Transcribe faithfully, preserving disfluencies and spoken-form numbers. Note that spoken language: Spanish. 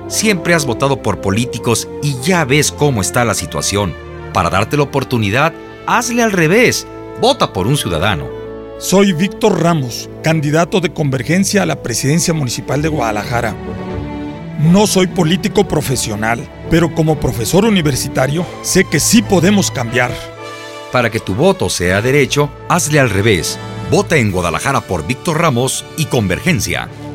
Siempre has votado por políticos y ya ves cómo está la situación. Para darte la oportunidad, hazle al revés. Vota por un ciudadano. Soy Víctor Ramos, candidato de Convergencia a la presidencia municipal de Guadalajara. No soy político profesional, pero como profesor universitario sé que sí podemos cambiar. Para que tu voto sea derecho, hazle al revés. Vota en Guadalajara por Víctor Ramos y Convergencia.